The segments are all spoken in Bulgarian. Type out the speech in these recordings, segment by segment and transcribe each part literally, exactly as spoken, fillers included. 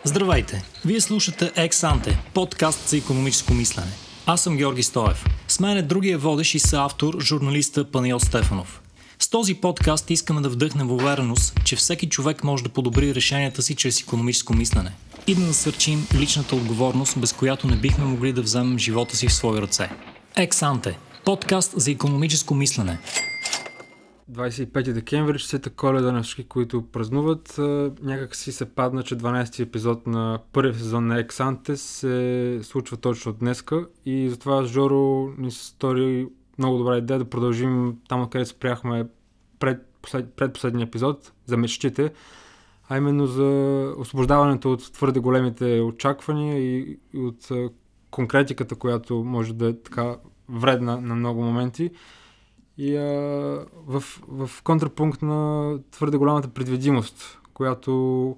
Здравейте! Вие слушате Ex-Ante, подкаст за икономическо мислене. Аз съм Георги Стоев. С мен е другия водещ и съавтор, журналиста Панайот Стефанов. С този подкаст искаме да вдъхнем увереност, че всеки човек може да подобри решенията си чрез икономическо мислене и да насърчим личната отговорност, без която не бихме могли да вземем живота си в свои ръце. Ex-Ante, подкаст за икономическо мислене. двадесет и пети декември, честита Коледа на всички, които празнуват. Някак си се падна, че дванадесети епизод на първия сезон на Ex-Ante се случва точно днеска и затова с Жоро ни се стори много добра идея да продължим там, откъдето спряхме пред, послед, предпоследния епизод за мечтите, а именно за освобождаването от твърде големите очаквания и, и от конкретиката, която може да е така вредна на много моменти. И а, в, в контрапункт на твърде голямата предвидимост, която,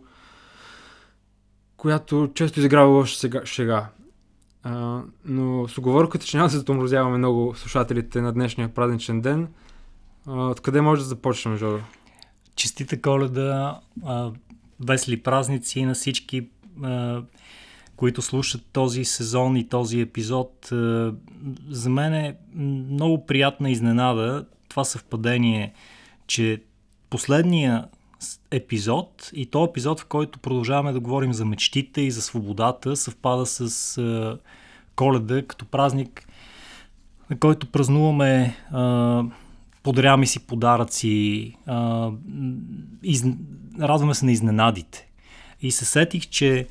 която често изиграва лоша сега, шега. А, но с уговорката, че няма да се затомрозяваме много слушателите на днешния празничен ден, а, откъде може да започнем, Жоро? Честита Коледа, а, весели празници на всички, а, които слушат този сезон и този епизод. За мен е много приятна изненада това съвпадение, че последния епизод и то епизод, в който продължаваме да говорим за мечтите и за свободата, съвпада с Коледа като празник, на който празнуваме, подаряваме си подаръци, из... радваме се на изненадите. И се сетих, че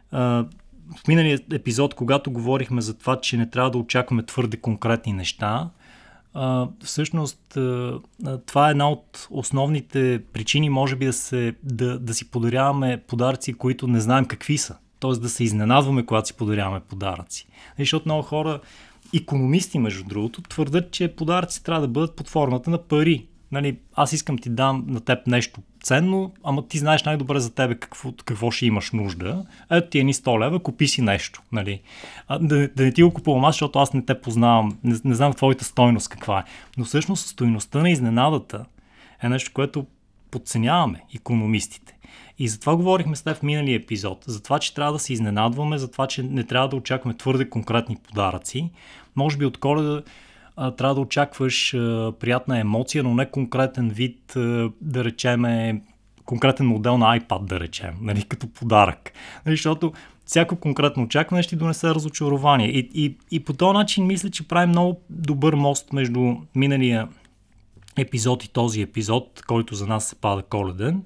в миналия епизод, когато говорихме за това, че не трябва да очакваме твърде конкретни неща, а, всъщност а, това е една от основните причини, може би да, се, да, да си подаряваме подаръци, които не знаем какви са. Тоест да се изненадваме, когато си подаряваме подаръци. Защото много хора, икономисти между другото, твърдят, че подаръци трябва да бъдат под формата на пари. Нали, аз искам ти дам на теб нещо ценно, ама ти знаеш най-добре за тебе какво, какво ще имаш нужда. Ето ти е ни сто лева, купи си нещо. Нали. А, да, да не ти го купувам аз, защото аз не те познавам, не, не знам твоята стойност каква е. Но всъщност стойността на изненадата е нещо, което подценяваме икономистите. И затова говорихме с теб в миналия епизод. За това, че трябва да се изненадваме, за това, че не трябва да очакваме твърде конкретни подаръци. Може би от Коледа трябва да очакваш а, приятна емоция, но не конкретен вид, а, да речеме, конкретен модел на iPad, да речем, нали, като подарък. Нали, защото всяко конкретно очакване ще ти донесе разочарование. И, и, и по този начин мисля, че прави много добър мост между миналия епизод и този епизод, който за нас се пада Коледен.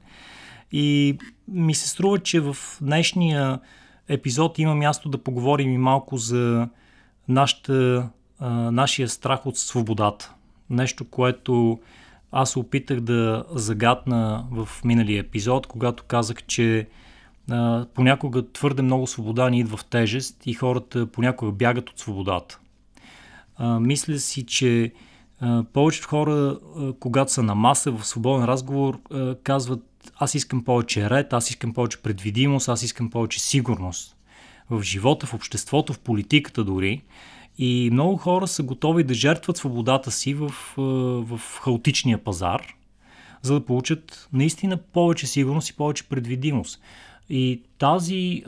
И ми се струва, че в днешния епизод има място да поговорим и малко за нашата Uh, нашия страх от свободата. Нещо, което аз се опитах да загатна в миналия епизод, когато казах, че uh, понякога твърде много свобода ни идва в тежест и хората понякога бягат от свободата. Uh, мисля си, че uh, повечето хора, uh, когато са на маса в свободен разговор, uh, казват: аз искам повече ред, аз искам повече предвидимост, аз искам повече сигурност в живота, в обществото, в политиката дори. И много хора са готови да жертват свободата си в, в хаотичния пазар, за да получат наистина повече сигурност и повече предвидимост. И тази,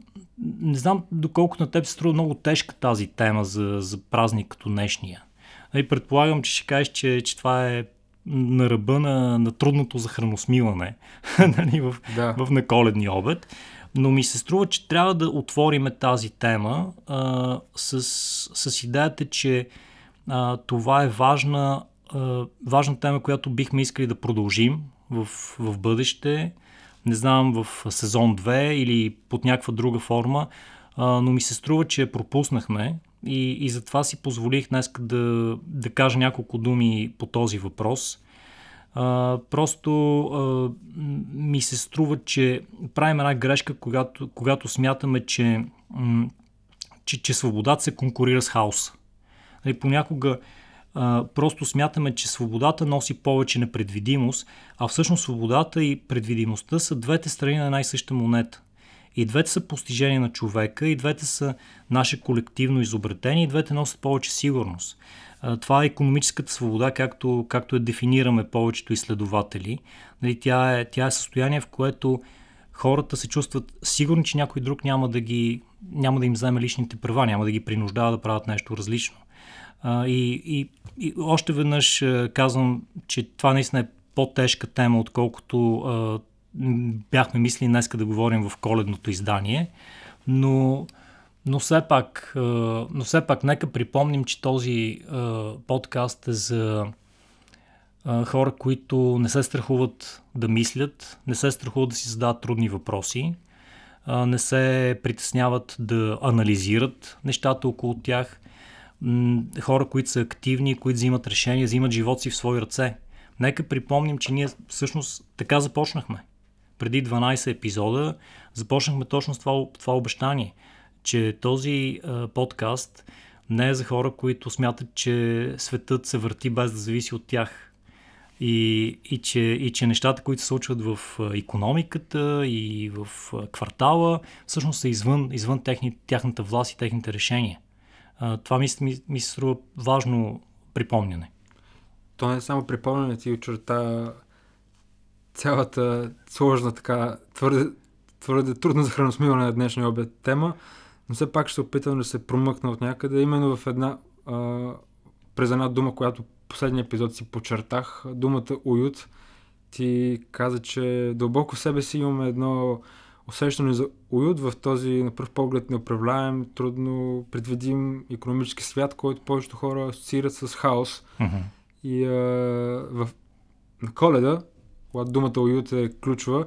не знам доколко на теб се струва много тежка тази тема за, за празник като днешния. И предполагам, че ще кажеш, че, че това е на ръба на, на трудното за храносмилане в, да. в наколедния обед. Но ми се струва, че трябва да отвориме тази тема а, с, с идеята, че а, това е важна, а, важна тема, която бихме искали да продължим в, в бъдеще. Не знам, в сезон две или под някаква друга форма, а, но ми се струва, че я пропуснахме и, и затова си позволих днес да, да кажа няколко думи по този въпрос. Uh, просто uh, ми се струва, че правим една грешка, когато, когато смятаме, че, м- че, че свободата се конкурира с хаоса. Нали, понякога uh, просто смятаме, че свободата носи повече непредвидимост, а всъщност свободата и предвидимостта са двете страни на една и съща монета. И двете са постижения на човека, и двете са наше колективно изобретение, и двете носят повече сигурност. Това е икономическата свобода, както, както я дефинираме повечето изследователи. Нали, тя, е, тя е състояние, в което хората се чувстват сигурни, че някой друг няма да, ги, няма да им вземе личните права, няма да ги принуждава да правят нещо различно. А, и, и, и още веднъж а, казвам, че това наистина е по-тежка тема, отколкото а, бяхме мислили днеска да говорим в коледното издание, но, но, все пак, а, но все пак нека припомним, че този а, подкаст е за а, хора, които не се страхуват да мислят, не се страхуват да си задават трудни въпроси, а, не се притесняват да анализират нещата около тях, м- хора, които са активни, които взимат решения, взимат живот си в свои ръце. Нека припомним, че ние всъщност така започнахме. Преди дванайсет епизода започнахме точно с това, това обещание, че този а, подкаст не е за хора, които смятат, че светът се върти без да зависи от тях. И, и, че, и че нещата, които се случват в икономиката и в квартала, всъщност са извън, извън техни, тяхната власт и техните решения. А, това ми, ми, ми се струва важно припомняне. То не е само припомняне, ти очерта цялата сложна, така твърде, твърде трудно за храносмиване на днешния обед тема, но все пак ще се опитам да се промъкна от някъде, именно в една, а, през една дума, която последния епизод си подчертах, думата уют. Ти каза, че дълбоко в себе си имаме едно усещане за уют в този на пръв поглед неуправляем, трудно предвидим икономически свят, който повечето хора асоциират с хаос. Mm-hmm. И а, в, на Коледа, когато думата уют е ключова,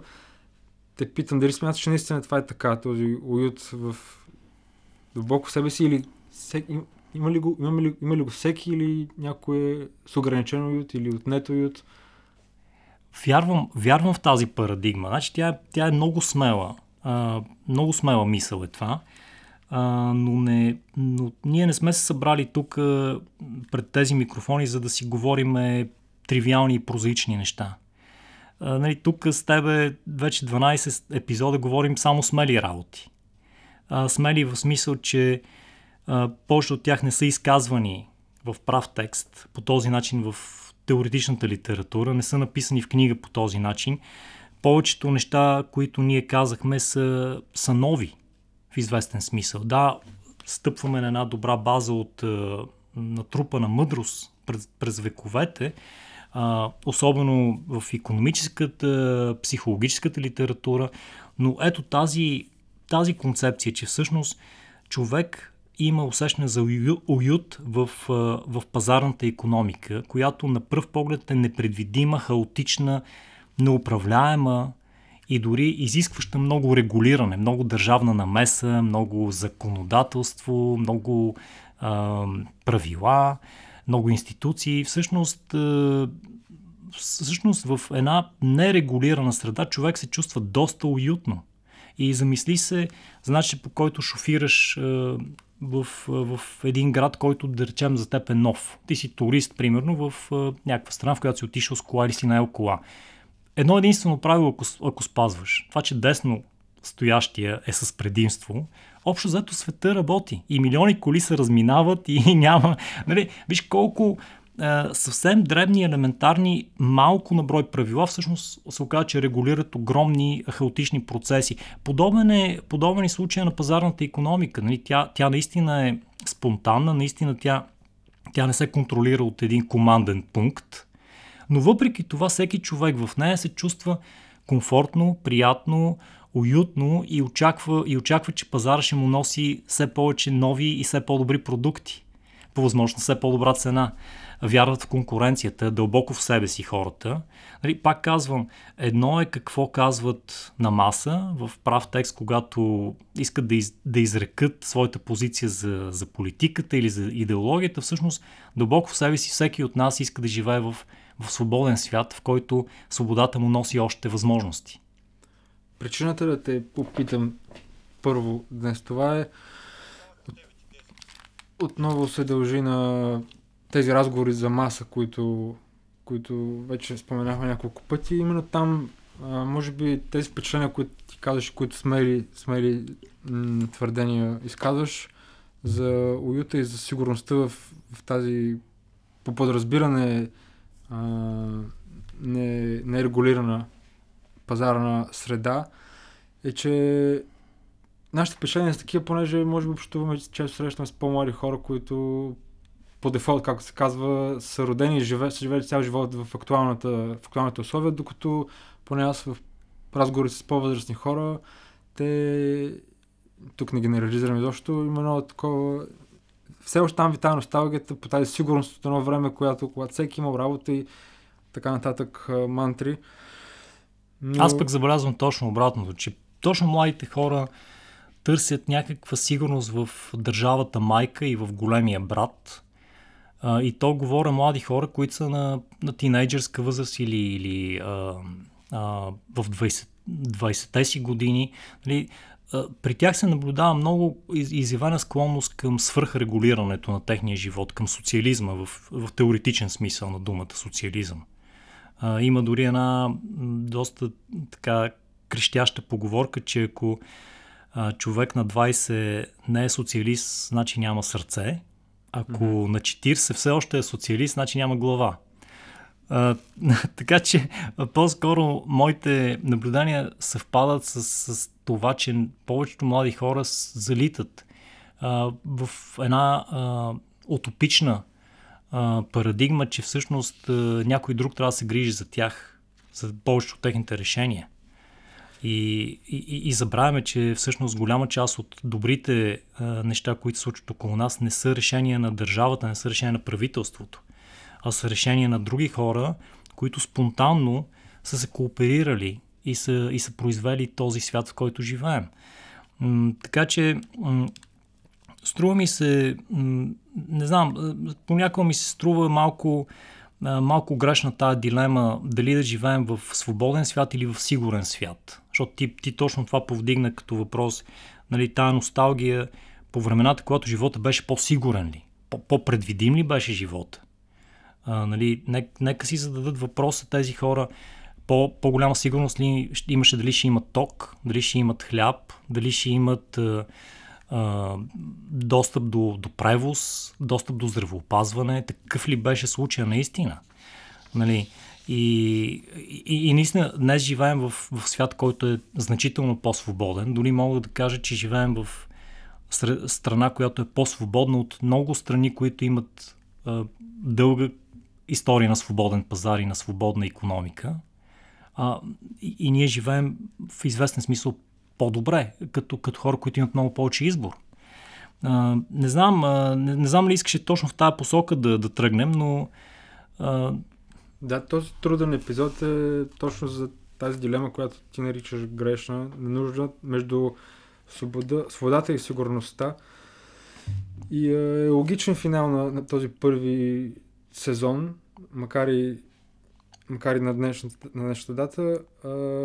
те питам дали смяташ, че наистина това е така, този уют в дълбоко в себе си или всеки, има, ли го, има, ли, има ли го всеки или някой с ограничен уют или отнет уют? Вярвам, вярвам в тази парадигма. Значи тя, тя е много смела. А, много смела мисъл е това. А, но, не, но ние не сме се събрали тук пред тези микрофони, за да си говорим тривиални и прозаични неща. А, нали, тук с тебе вече дванайсет епизода говорим само смели работи. А, смели в смисъл, че а, повече от тях не са изказвани в прав текст по този начин в теоретичната литература, не са написани в книга по този начин. Повечето неща, които ние казахме, са, са нови в известен смисъл. Да, стъпваме на една добра база от е, натрупана мъдрост през, през вековете, е, особено в икономическата, психологическата литература, но ето тази, тази концепция, че всъщност човек има усещане за уют в, в пазарната икономика, която на пръв поглед е непредвидима, хаотична, неуправляема и дори изискваща много регулиране, много държавна намеса, много законодателство, много а, правила, много институции. Всъщност, а, всъщност в една нерегулирана среда човек се чувства доста уютно. И замисли се за начин, по който шофираш а, В, в един град, който, да речем, за теб е нов. Ти си турист, примерно, в а, някаква страна, в която си отишъл с кола или си наел кола. Едно единствено правило, ако, ако спазваш, това, че десно стоящия е с предимство, общо взето света работи. И милиони коли се разминават и няма... Нали, виж колко а, съвсем дребни, елементарни, малко на брой правила, всъщност се оказа, че регулират огромни хаотични процеси. Подобен е, подобен е случай на пазарната икономика. Нали? Тя, тя наистина е спонтанна, наистина тя, тя не се контролира от един команден пункт, но въпреки това всеки човек в нея се чувства комфортно, приятно, уютно и очаква, и очаква, че пазара ще му носи все повече нови и все по-добри продукти. По възможност все по-добра цена. Вярват в конкуренцията, дълбоко в себе си хората. Нали, пак казвам, едно е какво казват на маса, в прав текст, когато искат да, из, да изрекат своята позиция за, за политиката или за идеологията. Всъщност, дълбоко в себе си всеки от нас иска да живее в, в свободен свят, в който свободата му носи още възможности. Причината да те попитам първо днес това е отново се дължи на тези разговори за маса, които, които вече споменахме няколко пъти. Именно там, а, може би, тези впечатления, които ти казваш, които смели, смели м- твърдения изказваш за уюта и за сигурността в, в тази по подразбиране а, не, нерегулирана пазарна среда, е, че нашите впечатления са такива, понеже може би общуваме, често срещаме с по-млади хора, които по дефолт, както се казва, са родени и живеят, са живели цял живот в, актуалната, в актуалните условия, докато поне аз в разговори с по-възрастни хора, те, тук не генерализирам изобщо, има много такова, все още там витае носталгията по тази сигурност от едно време, която, когато всеки имал работа и така нататък мантри. Но... Аз пък забелязвам точно обратното, че точно младите хора търсят някаква сигурност в държавата майка и в големия брат. А, и то говоря млади хора, които са на, на тинейджърска възраст или, или а, а, в двайсетте си години. Нали, а, при тях се наблюдава много изявена склонност към свръхрегулирането на техния живот, към социализма в, в теоретичен смисъл на думата социализъм. А, има дори една доста така крещяща поговорка, че ако а, човек на двайсет не е социалист, значи няма сърце. Ако mm-hmm. на четирийсет все още е социалист, значи няма глава. А, така че по-скоро моите наблюдения съвпадат с, с това, че повечето млади хора залитат а, в една а, утопична а, парадигма, че всъщност а, някой друг трябва да се грижи за тях, за повечето от техните решения. И, и, и забравяме, че всъщност голяма част от добрите а, неща, които се случват около нас, не са решения на държавата, не са решения на правителството, а са решения на други хора, които спонтанно са се кооперирали и са, и са произвели този свят, в който живеем. М, така че м, струва ми се, м, не знам, понякога ми се струва малко малко грешна тая дилема дали да живеем в свободен свят или в сигурен свят. Защото ти, ти точно това повдигна като въпрос, нали, тая носталгия по времената, когато живота беше по-сигурен ли, по-предвидим ли беше живота. А, нали, нека, нека си зададат въпроса тези хора, по, по-голяма сигурност ли имаше, дали ще имат ток, дали ще имат хляб, дали ще имат а, а, достъп до, до превоз, достъп до здравеопазване. Такъв ли беше случая наистина? Нали? И, и, и наистина днес живеем в, в свят, който е значително по-свободен. Дори мога да кажа, че живеем в страна, която е по-свободна от много страни, които имат а, дълга история на свободен пазар и на свободна икономика. А, и, и ние живеем в известен смисъл по-добре, като, като хора, които имат много повече избор. А, не знам, а, не, не знам ли искаше точно в тази посока да, да тръгнем, но... А... Да, този труден епизод е точно за тази дилема, която ти наричаш грешна, нужда между свобода, свободата и сигурността. И е логичен финал на, на този първи сезон, макар и, макар и на днешната, на днешната дата. А,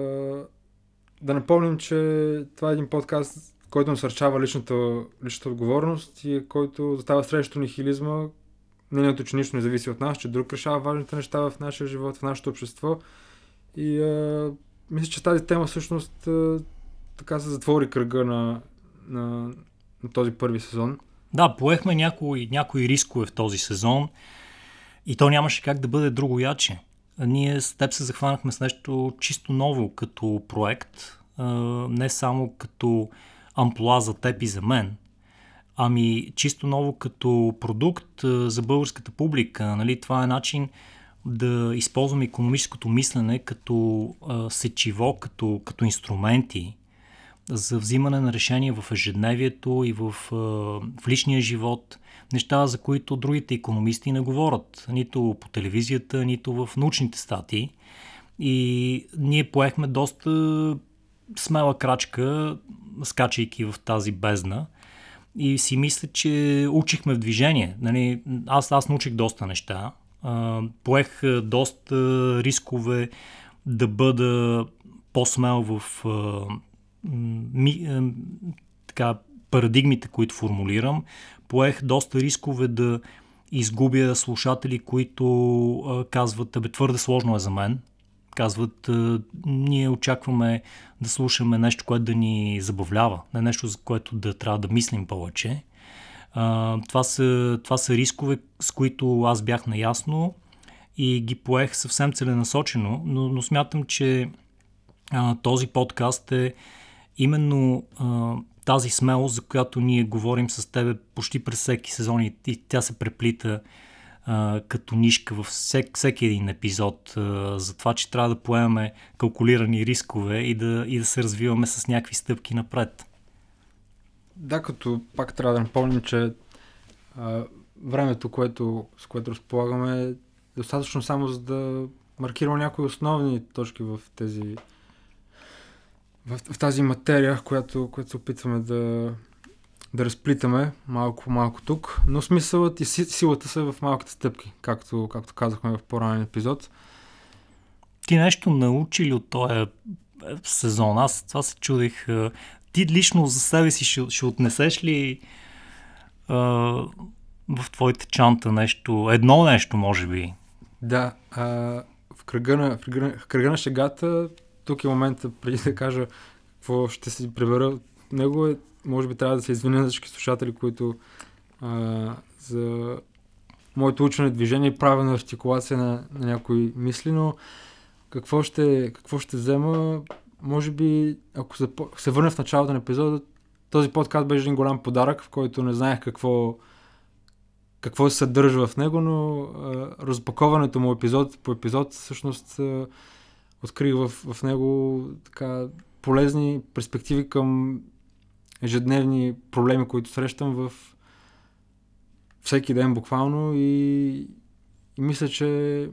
да напомним, че това е един подкаст, който насърчава личната, личната отговорност и който застава срещу нихилизма, мнението, че нищо не зависи от нас, че друг решава важните неща в нашия живот, в нашето общество. И а, мисля, че тази тема всъщност а, така се затвори кръга на, на, на този първи сезон. Да, поехме някои, някои рискове в този сезон и то нямаше как да бъде другояче. Ние с теб се захванахме с нещо чисто ново като проект, а, не само като амплоа за теб и за мен, ами чисто ново като продукт а, за българската публика. Нали? Това е начин да използваме икономическото мислене като а, сечиво, като, като инструменти за взимане на решения в ежедневието и в, а, в личния живот. Неща, за които другите икономисти не говорят. Нито по телевизията, нито в научните статии. И ние поехме доста смела крачка, скачайки в тази бездна. И си мисля, че учихме в движение. Нали, аз, аз научих доста неща. А, поех доста рискове да бъда по-смел в а, ми, а, така, парадигмите, които формулирам. Поех доста рискове да изгубя слушатели, които а, казват, абе, твърде сложно е за мен. Казват, а, ние очакваме да слушаме нещо, което да ни забавлява, не нещо, за което да трябва да мислим повече. А, това, са, това са рискове, с които аз бях наясно и ги поех съвсем целенасочено, но, но смятам, че а, този подкаст е именно а, тази смелост, за която ние говорим с тебе почти през всеки сезон и тя се преплита а, като нишка във всек, всеки един епизод, а, за това, че трябва да поемаме калкулирани рискове и да, и да се развиваме с някакви стъпки напред. Да, като пак трябва да напомним, че а, времето, което, с което разполагаме, е достатъчно само за да маркираме някои основни точки в тези в, в тази материя, която, която се опитваме да, да разплитаме малко по малко тук, но смисълът и силата са в малките стъпки, както, както казахме в по-ранен епизод. Ти нещо научи ли от този сезон? Аз това се чудих. Ти лично за себе си ще, ще отнесеш ли а, в твоите чанта нещо, едно нещо, може би? Да, а, в, кръга на, в, кръга, в кръга на шегата, тук е момента, преди да кажа какво ще си прибера от него, е, може би трябва да се извиня за всички слушатели, които а, за моето учене, движение и правилна артикулация на, на някои мисли, но какво ще, какво ще взема, може би, ако се, се върна в началото на епизода, този подкаст беше един голям подарък, в който не знаех какво какво се съдържа в него, но а, разпаковането му епизод по епизод всъщност а, открих в, в него така полезни перспективи към ежедневни проблеми, които срещам в всеки ден буквално и, и мисля, че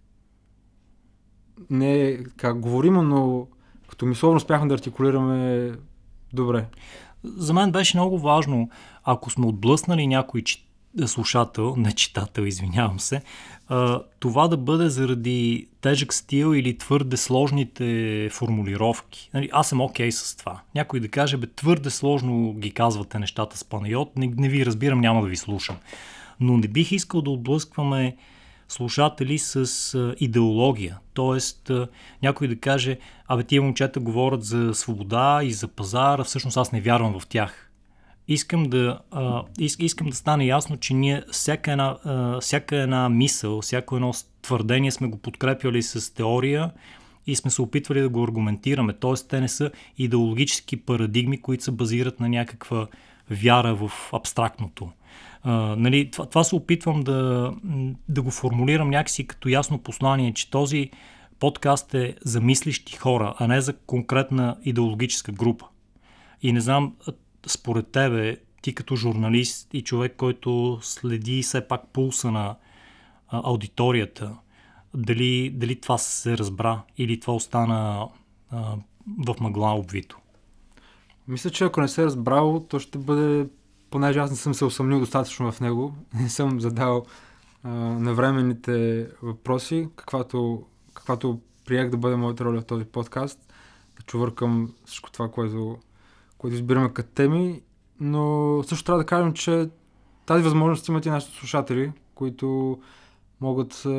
не е как говоримо, но като мисловно успяхме да артикулираме добре. За мен беше много важно, ако сме отблъснали някой слушател, не читател, извинявам се, а, това да бъде заради тежък стил или твърде сложните формулировки. Нали, аз съм окей с това. Някой да каже, бе, твърде сложно ги казвате нещата с Панайот, не, не ви разбирам, няма да ви слушам. Но не бих искал да отблъскваме слушатели с а, идеология. Тоест, а, някой да каже, абе, тия момчета говорят за свобода и за пазара, всъщност аз не вярвам в тях. Искам да, а, искам да стане ясно, че ние всяка една, а, всяка една мисъл, всяко едно твърдение сме го подкрепяли с теория и сме се опитвали да го аргументираме. Тоест, те не са идеологически парадигми, които се базират на някаква вяра в абстрактното. А, нали, това, това се опитвам да, да го формулирам някакси като ясно послание, че този подкаст е за мислещи хора, а не за конкретна идеологическа група. И не знам, според тебе, ти като журналист и човек, който следи все пак пулса на а, аудиторията, дали, дали това се разбра или това остана а, в мъгла обвито? Мисля, че ако не се е разбрало, то ще бъде, понеже аз не съм се усъмнил достатъчно в него, не съм задал а, навременните въпроси, каквато, каквато приех да бъде моята роля в този подкаст, да чувъркам всичко това, което които избираме като теми, но също трябва да кажем, че тази възможност имат и нашите слушатели, които могат е,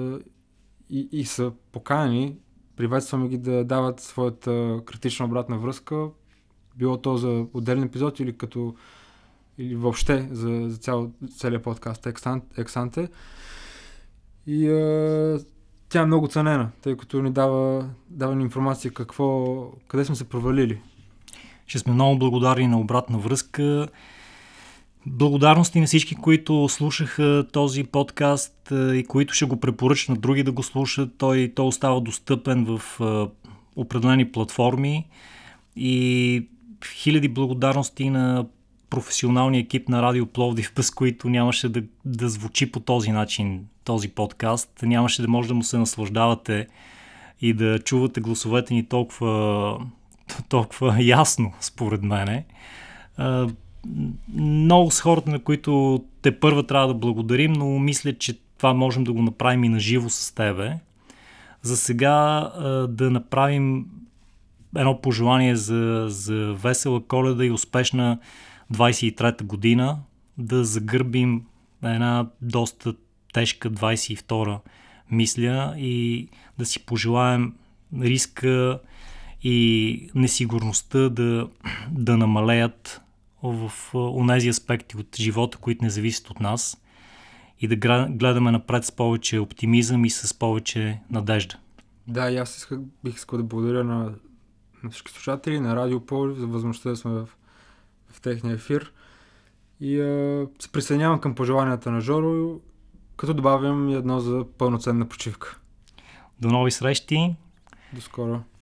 и, и са поканени, приветстваме ги да дават своята критична обратна връзка, било то за отделен епизод или като или въобще за, за цял, целият подкаст Ексанте. И е, тя е много ценена, тъй като ни дава, дава ни информация какво, къде сме се провалили. Ще сме много благодарни на обратна връзка. Благодарности на всички, които слушаха този подкаст и които ще го препоръчат на други да го слушат. Той, той остава достъпен в uh, определени платформи и хиляди благодарности на професионалния екип на Радио Пловдив, без които нямаше да, да звучи по този начин този подкаст. Нямаше да може да му се наслаждавате и да чувате гласовете ни толкова толкова ясно, според мене. Много с хората, на които те първа трябва да благодарим, но мисля, че това можем да го направим и на живо с тебе. За сега да направим едно пожелание за, за весела Коледа и успешна двайсет и трета година, да загърбим една доста тежка двайсет и втора мисля и да си пожелаем риска и несигурността да, да намалеят в онези аспекти от живота, които не зависят от нас и да гледаме напред с повече оптимизъм и с повече надежда. Да, и аз исках, бих искал да благодаря на, на всички слушатели, на Радио Пловдив за възможността да сме в, в техния ефир. И а, се присъединявам към пожеланията на Жоро, като добавям и едно за пълноценна почивка. До нови срещи! До скоро!